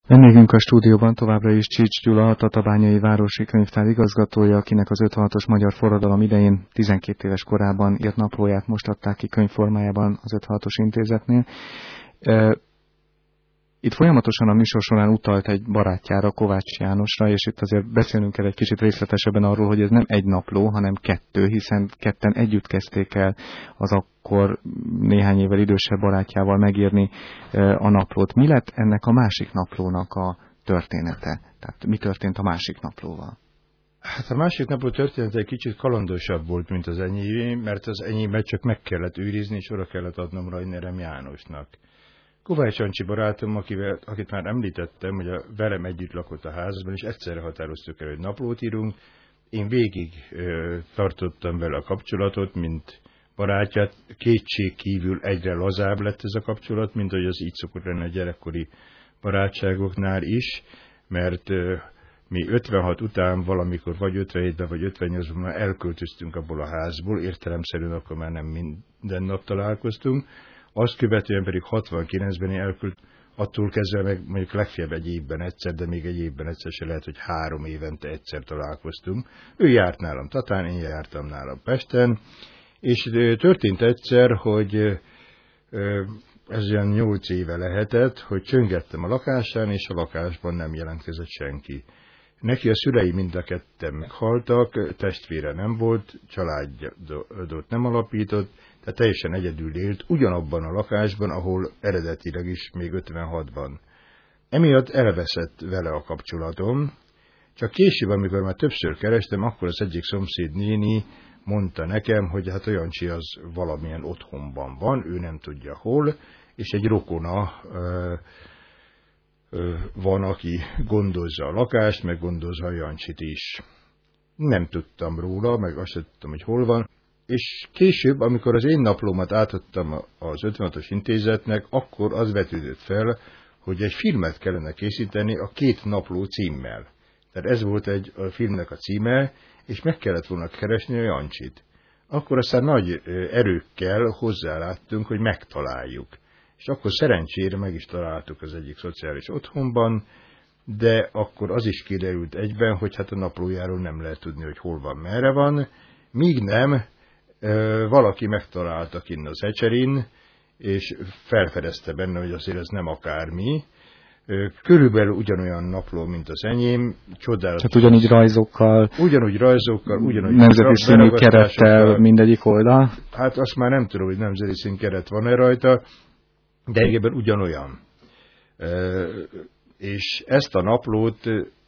Vendégünk a stúdióban továbbra is Csics Gyula, a Tatabányai Városi Könyvtár igazgatója, akinek az 56-os magyar forradalom idején 12 éves korában írt naplóját most adták ki könyvformájában az 56-os intézetnél. Itt folyamatosan a műsor során utalt egy barátjára, Kovács Jánosra, és itt azért beszélnünk kell egy kicsit részletesebben arról, hogy ez nem egy napló, hanem kettő, hiszen ketten együtt kezdték el az akkor néhány évvel idősebb barátjával megírni a naplót. Mi lett ennek a másik naplónak a története? Tehát mi történt a másik naplóval? Hát a másik napló története egy kicsit kalandosabb volt, mint az enyém, mert az enyémet csak meg kellett őrizni, és oda kellett adnom Rajnerem Jánosnak. Kovács Jancsi barátom, akit már említettem, hogy velem együtt lakott a házban, és egyszerre határoztuk el, hogy naplót írunk. Én végig tartottam vele a kapcsolatot, mint barátját. Kétség kívül egyre lazább lett ez a kapcsolat, mint ahogy az így szokott lenni a gyerekkori barátságoknál is, mert mi 56 után valamikor vagy 57-ben vagy 58-ban már elköltöztünk abból a házból, értelemszerűen akkor már nem minden nap találkoztunk. Azt követően pedig 69-ben elküld, attól kezdve meg mondjuk legfeljebb egy évben egyszer, de még egy évben egyszer se lehet, hogy 3 évente egyszer találkoztunk. Ő járt nálam Tatán, én jártam nálam Pesten, és történt egyszer, hogy ez olyan 8 éve lehetett, hogy csöngettem a lakásán, és a lakásban nem jelentkezett senki. Neki a szülei mind a ketten meghaltak, testvére nem volt, családot nem alapított, tehát teljesen egyedül élt, ugyanabban a lakásban, ahol eredetileg is még 56-ban. Emiatt elveszett vele a kapcsolatom, csak később, amikor már többször kerestem, akkor az egyik szomszéd néni mondta nekem, hogy hát a Jancsi az valamilyen otthonban van, ő nem tudja hol, és egy rokona van, aki gondozza a lakást, meg gondozza a Jancsit is. Nem tudtam róla, meg azt sem tudtam, hogy hol van. És később, amikor az én naplómat átadtam az 56-os intézetnek, akkor az vetődött fel, hogy egy filmet kellene készíteni a 2 napló címmel. Tehát ez volt a filmnek a címe, és meg kellett volna keresni a Jancsit. Akkor aztán nagy erőkkel hozzáláttunk, hogy megtaláljuk. És akkor szerencsére meg is találtuk az egyik szociális otthonban, de akkor az is kiderült egyben, hogy hát a naplójáról nem lehet tudni, hogy hol van, merre van, míg nem valaki megtalálta kinn az Ecserin, és felfedezte benne, hogy azért ez nem akármi. Körülbelül ugyanolyan napló, mint az enyém, csodálatos. Tehát ugyanúgy rajzokkal, ugyanúgy nemzeti színű kerettel mindegyik oldal. Hát azt már nem tudom, hogy nemzeti szín keret van-e rajta, de egyébként ugyanolyan. És ezt a naplót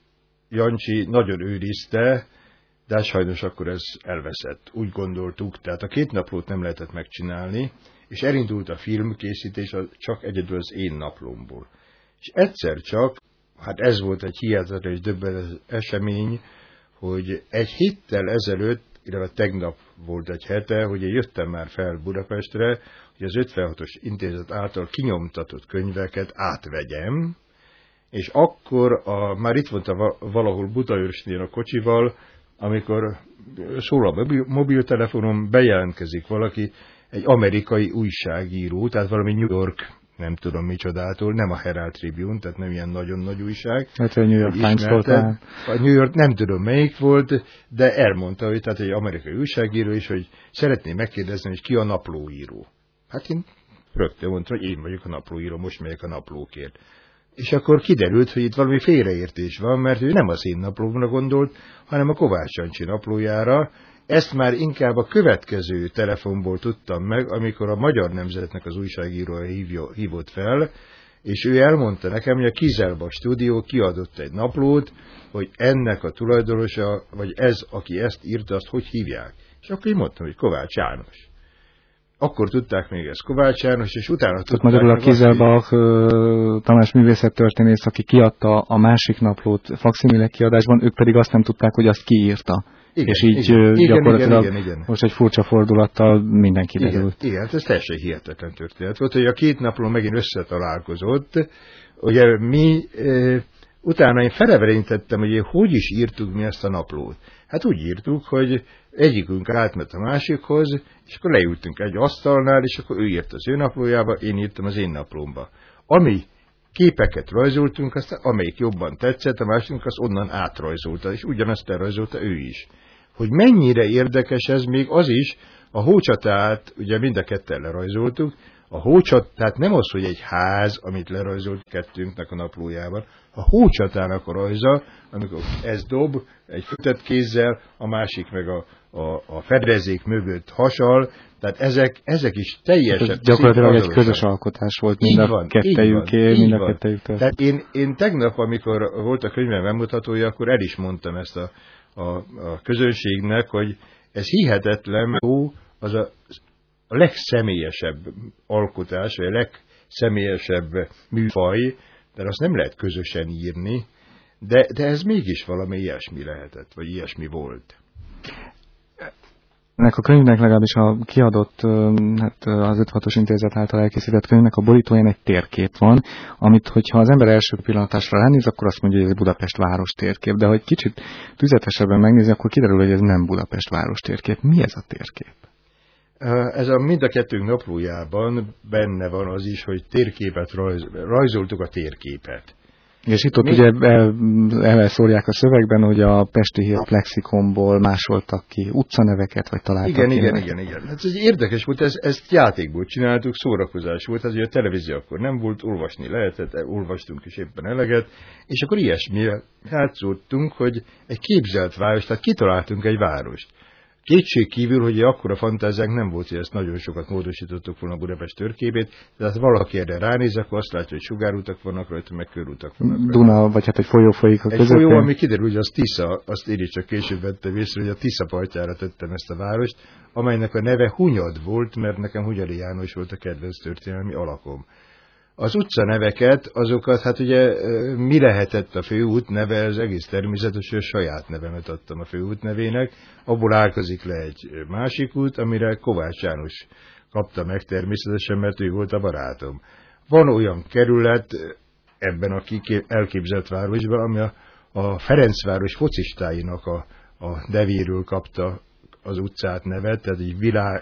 Jancsi nagyon őrizte, de sajnos akkor ez elveszett. Úgy gondoltuk, tehát a 2 naplót nem lehetett megcsinálni, és elindult a filmkészítés csak egyedül az én naplómból. És egyszer csak, hát ez volt egy hihetetlen és döbbenetes esemény, hogy egy héttel ezelőtt, illetve tegnap volt egy hete, hogy én jöttem már fel Budapestre, hogy az 56-os intézet által kinyomtatott könyveket átvegyem, és akkor már itt volt valahol Budaörsnél a kocsival, amikor szól a mobiltelefonom, bejelentkezik valaki, egy amerikai újságíró, tehát valami New York, nem tudom micsodától, nem a Herald Tribune, tehát nem ilyen nagyon nagy újság. Hát a New York Times volt. A New York nem tudom melyik volt, de elmondta, hogy tehát egy amerikai újságíró is, hogy szeretném megkérdezni, hogy ki a naplóíró. Hát én rögtön mondtam, hogy én vagyok a naplóíró, most megyek a naplókért. És akkor kiderült, hogy itt valami félreértés van, mert ő nem az én naplómra gondolt, hanem a Kovács Jancsi naplójára. Ezt már inkább a következő telefonból tudtam meg, amikor a Magyar Nemzetnek az újságírója hívott fel, és ő elmondta nekem, hogy a Kizelba stúdió kiadott egy naplót, hogy ennek a tulajdonosa, vagy ez, aki ezt írta, azt hogy hívják. És akkor én mondtam, hogy Kovács János. Akkor tudták még ezt Kovács János, és utána tudták... Magyarul a Kizelbach Tamás művészettörténész, aki kiadta a másik naplót fakszimile kiadásban, ők pedig azt nem tudták, hogy azt kiírta. Igen, és így gyakorlatilag igen. Most egy furcsa fordulattal mindenki derült. Igen, ez teljesen hihetetlen történet volt, hogy a 2 napló megint összetalálkozott. Ugye mi, utána én feleverítettem, hogy hogy is írtuk mi ezt a naplót. Hát úgy írtuk, hogy egyikünk átment a másikhoz, és akkor leültünk egy asztalnál, és akkor ő írt az ő naplójába, én írtam az én naplómba. Ami képeket rajzoltunk, aztán amelyik jobban tetszett, a másiknak az onnan átrajzolta, és ugyanazt elrajzolta ő is. Hogy mennyire érdekes ez, még az is, a hócsatát, ugye mind a ketten lerajzoltuk, a hócsat, tehát nem az, hogy egy ház, amit lerajzolt kettőnknek a naplójában, a hócsatának a rajza, amikor ez dob egy kötött kézzel, a másik meg a fedezék mögött hasal, tehát ezek is teljesen... Gyakorlatilag egy közös alkotás volt mind a kettejüké, mind a kettejüktől. Tehát én tegnap, amikor volt a könyvem bemutatója, akkor el is mondtam ezt a közönségnek, hogy ez hihetetlen, az a legszemélyesebb alkotás, vagy a legszemélyesebb műfaj, de azt nem lehet közösen írni, de ez mégis valami ilyesmi lehetett, vagy ilyesmi volt. Ennek a könyvnek legalábbis a kiadott, hát az 5-6-os intézet által elkészített könyvnek a borítóján egy térkép van, amit, hogyha az ember első pillanatásra ránéz, akkor azt mondja, hogy ez Budapest város térkép, de ha egy kicsit tüzetesebben megnézi, akkor kiderül, hogy ez nem Budapest város térkép. Mi ez a térkép? Ez mind a kettőnk naplójában benne van az is, hogy térképet rajzoltuk a térképet. És itt ott ugye elszórják a szövegben, hogy a pesti hírlap lexikonból másoltak ki utcaneveket, vagy találtak Igen. Hát ez érdekes volt, ezt játékból csináltuk, szórakozás volt, azért a televízió akkor nem volt, olvasni lehetett, olvastunk is éppen eleget, és akkor ilyesmire játszottunk, hogy egy képzelt város, tehát kitaláltunk egy várost. Kétség kívül, hogy akkora fantáziánk nem volt, hogy ezt nagyon sokat módosítottuk volna a Budapest térképét, tehát valaki erre ránéz, akkor azt látja, hogy sugárutak vannak rajta, meg körutak vannak rajta. Duna, vagy hát egy folyó folyik a közepén. Egy folyó, ami kiderül, hogy az Tisza, azt én is csak később vettem észre, hogy a Tisza partjára tettem ezt a várost, amelynek a neve Hunyad volt, mert nekem Hunyadi János volt a kedvenc történelmi alakom. Az utcaneveket, azokat, hát ugye mi lehetett a főút neve, ez egész természetes, hogy a saját nevemet adtam a főút nevének, abból álkozik le egy másik út, amire Kovács János kapta meg természetesen, mert ő volt a barátom. Van olyan kerület ebben a elképzelt városban, ami a Ferencváros focistáinak a nevéről kapta az utcát nevet, tehát így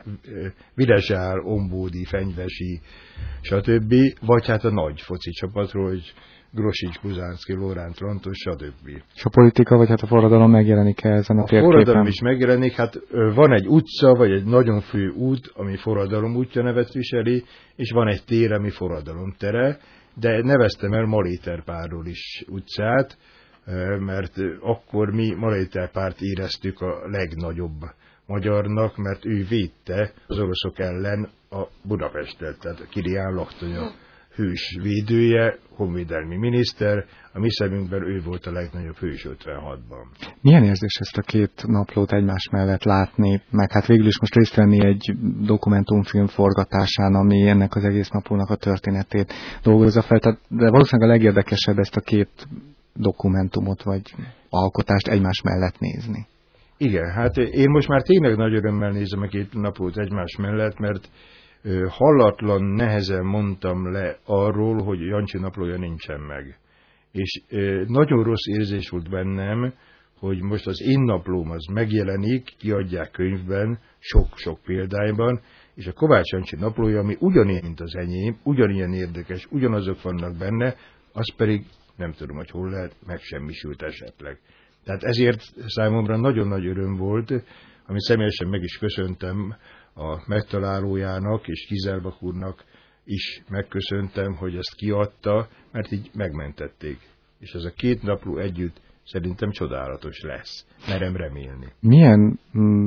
Vilezsár, Ombódi, Fenyvesi, stb. Vagy hát a nagy foci csapatról, hogy Grosics, Buzánszky, Lóránt, Rantos, stb. És a politika, vagy hát a forradalom megjelenik ezen a térképen? A forradalom is megjelenik, hát van egy utca, vagy egy nagyon fő út, ami forradalom útja nevet viseli, és van egy tér, ami forradalom tere, de neveztem el Maléter-párról is utcát, mert akkor mi Maléter-párt éreztük a legnagyobb magyarnak, mert ő védte az oroszok ellen a Budapestet, tehát Kirián Laktanya hős védője, honvédelmi miniszter, a mi szemünkben ő volt a legnagyobb hős 56-ban. Milyen érzés ezt a két naplót egymás mellett látni, meg hát végül is most részt venni egy dokumentumfilm forgatásán, ami ennek az egész naplónak a történetét dolgozza fel, de valószínűleg a legérdekesebb ezt a két dokumentumot vagy alkotást egymás mellett nézni. Igen, hát én most már tényleg nagy örömmel nézem a két naplót egymás mellett, mert hallatlan nehezen mondtam le arról, hogy Jancsi naplója nincsen meg. És nagyon rossz érzés volt bennem, hogy most az én naplóm az megjelenik, kiadják könyvben, sok-sok példányban, és a Kovács Jancsi naplója, ami ugyanilyen, mint az enyém, ugyanilyen érdekes, ugyanazok vannak benne, az pedig nem tudom, hogy hol lehet, megsemmisült esetleg. Tehát ezért számomra nagyon nagy öröm volt, amit személyesen meg is köszöntem a megtalálójának és Kizelbach úrnak is megköszöntem, hogy ezt kiadta, mert így megmentették. És ez a két napló együtt szerintem csodálatos lesz. Merem remélni. Milyen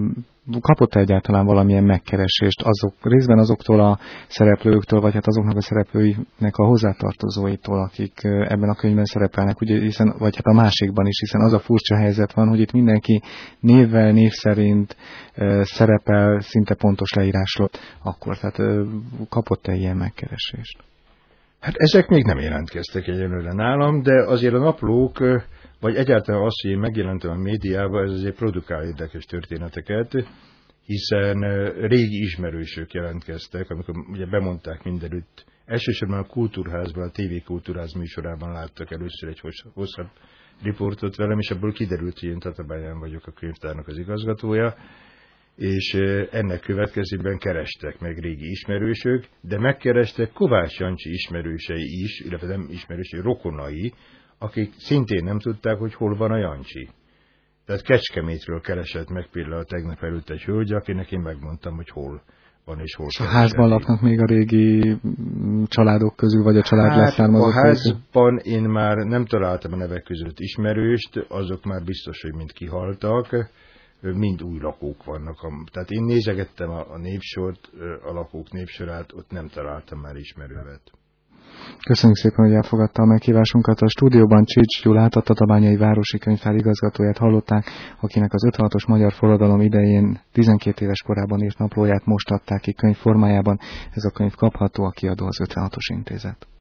kapott egyáltalán valamilyen megkeresést részben azoktól a szereplőktől, vagy hát azoknak a szereplőinek a hozzátartozóitól, akik ebben a könyvben szerepelnek, ugye, vagy hát a másikban is, hiszen az a furcsa helyzet van, hogy itt mindenki névvel, név szerint szerepel szinte pontos leírásról akkor, tehát kapott-e ilyen megkeresést? Hát ezek még nem jelentkeztek egyelőre nálam, de azért a naplók, vagy egyáltalán az, hogy én megjelentem a médiában, ez azért produkál érdekes történeteket, hiszen régi ismerősök jelentkeztek, amikor ugye bemondták mindenütt. Elsősorban a Kultúrházban, a TV Kultúrház műsorában láttak először egy hosszabb riportot velem, és abból kiderült, hogy én Tatabányán vagyok, a könyvtárnak az igazgatója, és ennek következtében kerestek meg régi ismerősök, de megkerestek Kovács Jancsi ismerősei is, illetve nem ismerősei, rokonai, akik szintén nem tudták, hogy hol van a Jancsi. Tehát Kecskemétről keresett meg például tegnap előtt egy hölgy, akinek én megmondtam, hogy hol van és hol és a házban laknak még a régi családok közül, vagy a család leszármazott közül? A házban én már nem találtam a nevek között ismerőst, azok már biztos, hogy mind kihaltak, mind új lakók vannak. Tehát én nézegettem a népsort, a lakók népsorát, ott nem találtam már ismerővet. Köszönjük szépen, hogy elfogadta a meghívásunkat. A stúdióban Csics Gyulát, a Tatabányai Városi Könyvtár igazgatóját hallották, akinek az 56-os magyar forradalom idején 12 éves korában írt naplóját most adták ki könyv formájában. Ez a könyv kapható, a kiadó az 56-os Intézet.